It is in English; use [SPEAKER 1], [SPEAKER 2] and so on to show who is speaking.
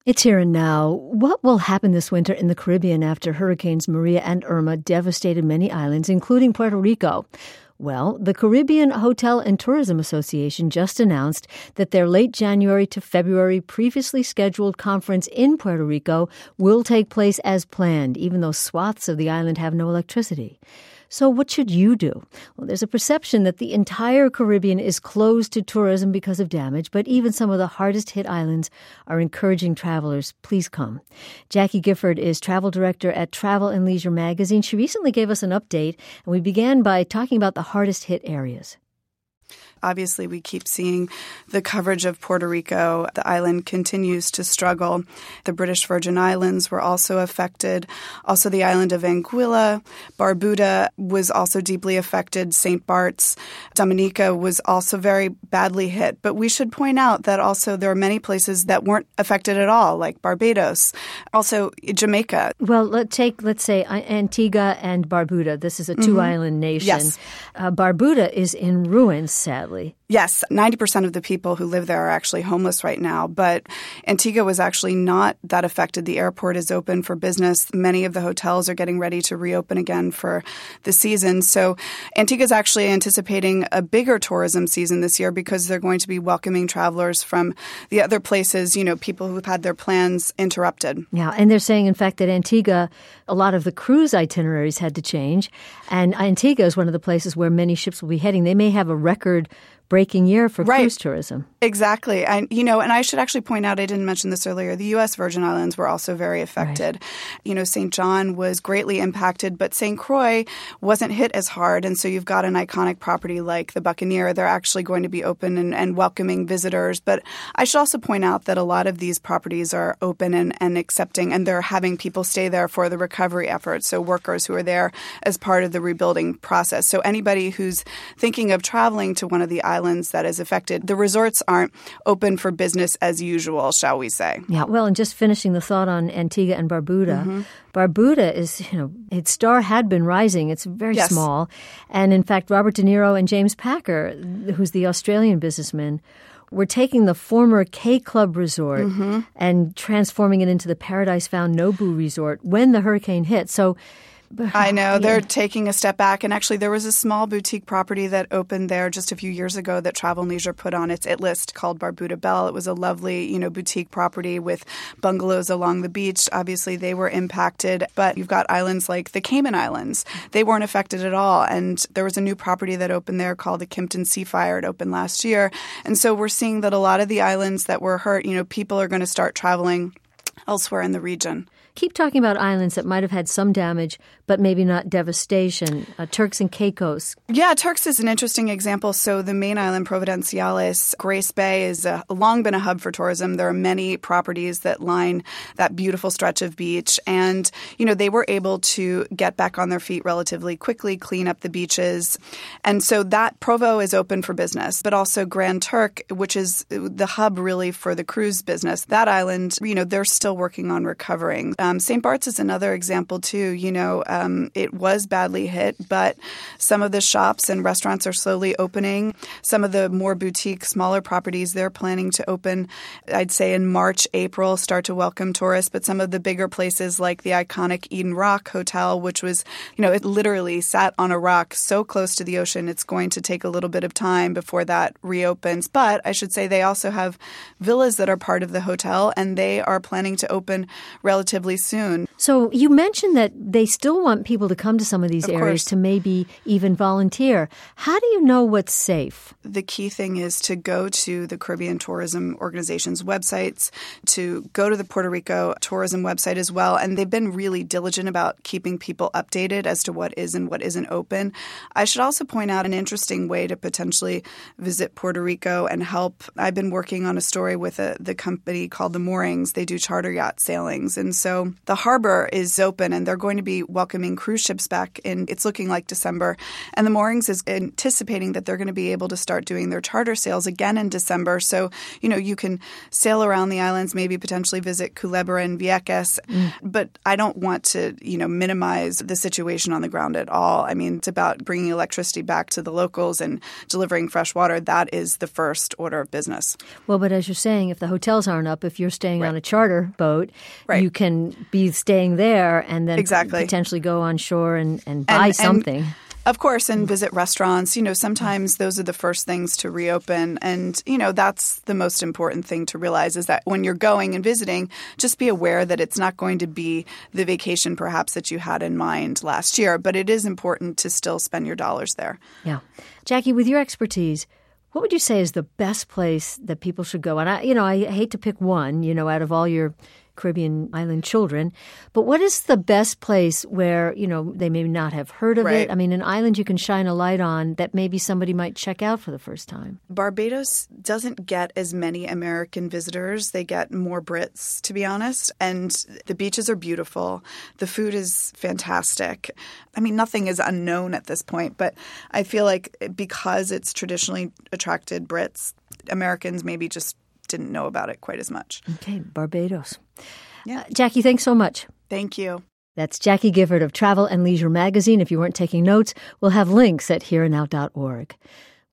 [SPEAKER 1] It's here and now. What will happen this winter in the Caribbean after Hurricanes Maria and Irma devastated many islands, including Puerto Rico? Well, the Caribbean Hotel and Tourism Association just announced that their late January to February previously scheduled conference in Puerto Rico will take place as planned, even though swaths of the island have no electricity. So what should you do? Well, there's a perception that the entire Caribbean is closed to tourism because of damage, but even some of the hardest hit islands are encouraging travelers, please come. Jackie Gifford is travel director at Travel and Leisure magazine. She recently gave us an update, and we began by talking about the hardest hit areas.
[SPEAKER 2] Obviously, we keep seeing the coverage of Puerto Rico. The island continues to struggle. The British Virgin Islands were also affected. Also, the island of Anguilla. Barbuda was also deeply affected. St. Bart's. Dominica was also very badly hit. But we should point out that also there are many places that weren't affected at all, like Barbados. Also, Jamaica.
[SPEAKER 1] Well, let's say Antigua and Barbuda. This is a two-island nation.
[SPEAKER 2] Yes.
[SPEAKER 1] Barbuda is in ruins, sadly.
[SPEAKER 2] Yes, 90% of the people who live there are actually homeless right now, but Antigua was actually not that affected. The airport is open for business. Many of the hotels are getting ready to reopen again for the season. So Antigua is actually anticipating a bigger tourism season this year because they're going to be welcoming travelers from the other places, people who've had their plans interrupted.
[SPEAKER 1] Yeah, and they're saying, in fact, that Antigua, a lot of the cruise itineraries had to change, and Antigua is one of the places where many ships will be heading. They may have a record-breaking year for cruise tourism.
[SPEAKER 2] Exactly. And I should actually point out, I didn't mention this earlier, the U.S. Virgin Islands were also very affected. Right. St. John was greatly impacted, but St. Croix wasn't hit as hard. And so you've got an iconic property like the Buccaneer. They're actually going to be open and welcoming visitors. But I should also point out that a lot of these properties are open and accepting, and they're having people stay there for the recovery efforts. So workers who are there as part of the rebuilding process. So anybody who's thinking of traveling to one of the islands that is affected, the resorts aren't open for business as usual, shall we say.
[SPEAKER 1] Yeah, well, and just finishing the thought on Antigua and Barbuda. Barbuda is, its star had been rising. It's very small. And in fact, Robert De Niro and James Packer, who's the Australian businessman, were taking the former K Club resort and transforming it into the Paradise Found Nobu resort when the hurricane hit. So
[SPEAKER 2] I know. They're taking a step back. And actually, there was a small boutique property that opened there just a few years ago that Travel and Leisure put on its IT list called Barbuda Belle. It was a lovely, boutique property with bungalows along the beach. Obviously, they were impacted. But you've got islands like the Cayman Islands. They weren't affected at all. And there was a new property that opened there called the Kimpton Seafire. It opened last year. And so we're seeing that a lot of the islands that were hurt, people are going to start traveling elsewhere in the region.
[SPEAKER 1] Keep talking about islands that might have had some damage, but maybe not devastation. Turks and Caicos.
[SPEAKER 2] Yeah, Turks is an interesting example. So the main island, Providenciales, Grace Bay, is long been a hub for tourism. There are many properties that line that beautiful stretch of beach. And, they were able to get back on their feet relatively quickly, clean up the beaches. And so that Provo is open for business. But also Grand Turk, which is the hub really for the cruise business. That island, they're still working on recovering. St. Bart's is another example, too. It was badly hit, but some of the shops and restaurants are slowly opening. Some of the more boutique, smaller properties, they're planning to open, I'd say, in March, April, start to welcome tourists. But some of the bigger places like the iconic Eden Rock Hotel, which was, it literally sat on a rock so close to the ocean, it's going to take a little bit of time before that reopens. But I should say they also have villas that are part of the hotel, and they are planning to open relatively soon.
[SPEAKER 1] So you mentioned that they still want people to come to some of these areas to maybe even volunteer. How do you know what's safe?
[SPEAKER 2] The key thing is to go to the Caribbean Tourism Organization's websites, to go to the Puerto Rico tourism website as well. And they've been really diligent about keeping people updated as to what is and what isn't open. I should also point out an interesting way to potentially visit Puerto Rico and help. I've been working on a story with the company called The Moorings. They do charter yacht sailings. And so the harbor is open, and they're going to be welcoming cruise ships back in, it's looking like December. And the Moorings is anticipating that they're going to be able to start doing their charter sales again in December. So, you can sail around the islands, maybe potentially visit Culebra and Vieques. But I don't want to, minimize the situation on the ground at all. I mean, it's about bringing electricity back to the locals and delivering fresh water. That is the first order of business.
[SPEAKER 1] Well, but as you're saying, if the hotels aren't up, if you're staying on a charter, boat,
[SPEAKER 2] Right.
[SPEAKER 1] you can be staying there and then
[SPEAKER 2] Exactly.
[SPEAKER 1] potentially go on shore and buy something.
[SPEAKER 2] Of course, and visit restaurants. Sometimes those are the first things to reopen. And, that's the most important thing to realize is that when you're going and visiting, just be aware that it's not going to be the vacation perhaps that you had in mind last year. But it is important to still spend your dollars there.
[SPEAKER 1] Yeah. Jackie, with your expertise, what would you say is the best place that people should go? And I hate to pick one, out of all your Caribbean island children, but what is the best place where, they may not have heard of
[SPEAKER 2] Right.
[SPEAKER 1] it? I mean, an island you can shine a light on that maybe somebody might check out for the first time.
[SPEAKER 2] Barbados doesn't get as many American visitors. They get more Brits, to be honest. And the beaches are beautiful. The food is fantastic. I mean, nothing is unknown at this point, but I feel like because it's traditionally attracted Brits, Americans maybe just didn't know about it quite as much.
[SPEAKER 1] Okay, Barbados.
[SPEAKER 2] Yeah.
[SPEAKER 1] Jackie, thanks so much.
[SPEAKER 2] Thank you.
[SPEAKER 1] That's Jackie Gifford of Travel and Leisure Magazine. If you weren't taking notes, we'll have links at hereandnow.org.